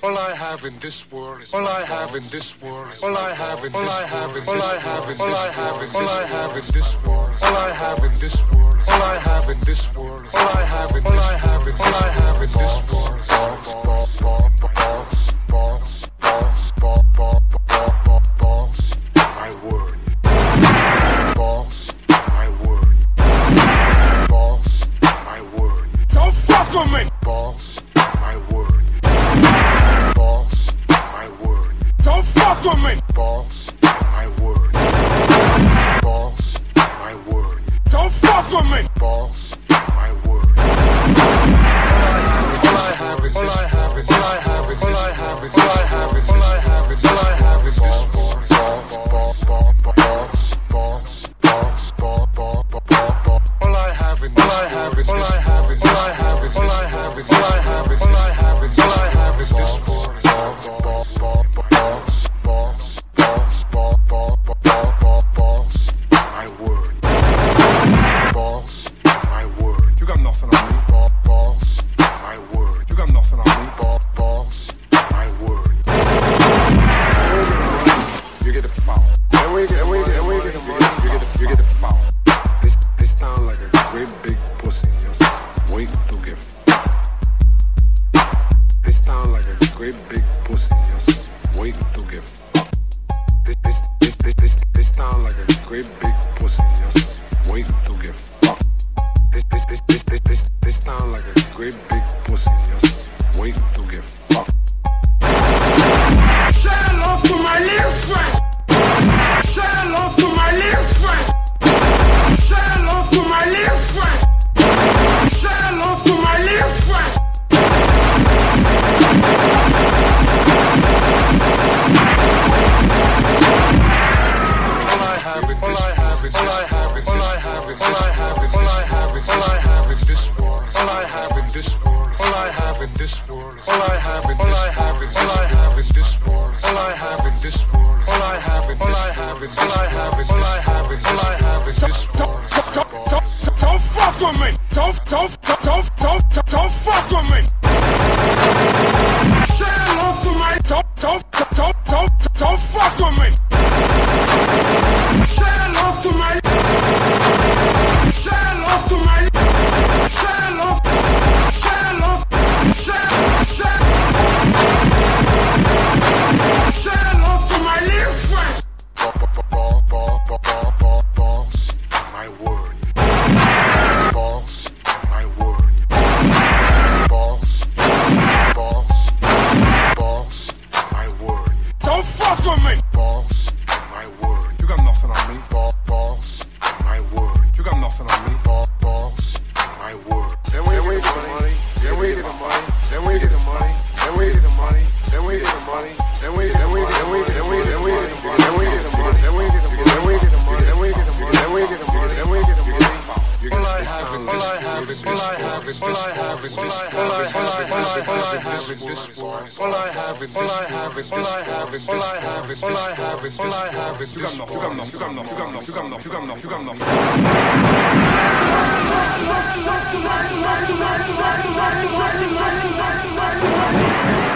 all I have in this world is all I have in this world is all I have in this world all I have in all I have in all I have in this world all I have in this world all I have in this world all I have in all I have in all I have in this world my word boss my word boss my word don't fuck with me boss my word boss my word don't fuck with me boss my word boss my word don't fuck with me boss my word all I have is all I have is all I have is all I have is all I have is all I have is all I have is boss all I have is all I have is all I have is all I have is all I have is all I have is all I have is all I have is this my word boss my word you got nothing on me boss my word you got nothing on me boss my word you get the power and we get the money you get the power this sound like a great big pussy just waiting to get fucked. This sound like a great big pussy just waiting to get fucked. This sound like a great big pussy just waiting to get fucked. This sound like a great big pussy just waiting to get fucked. Say hello to my little friend. Say hello to my little friend. Say hello to my little friend. Say hello to my little friend. All I have is all I have is all I have is all I have is all I have is all I have is all I have is this world. All I have in this world. All I have in this world. All I have in all I have is all I have is this world. All I have in this world. All I have in all I have is all I have is all I have is all I have is this world. Don't fuck with me. Don't fuck with me. Say hello to my don't fuck with me. Say hello to my say hello to my say hello say hello say hello to my little friend. Boss my word boss my word boss my word don't fuck with me boss my word you got nothing on me boss my word you got nothing on me boss my word then we get the money then we get the money then we get the money then we get the money then we get the money then we get the money then we get the money then we get the money then we get the money then we get the money then we get the money then we get the money then we get the money then we get the money all I have is all I have is all I have is all I have is all I have is this world. All I have is all I have is all I have is all I have is all I have is all I have is this world. You got enough. You got enough. You got enough. You got enough. You got enough. You got enough. You got enough.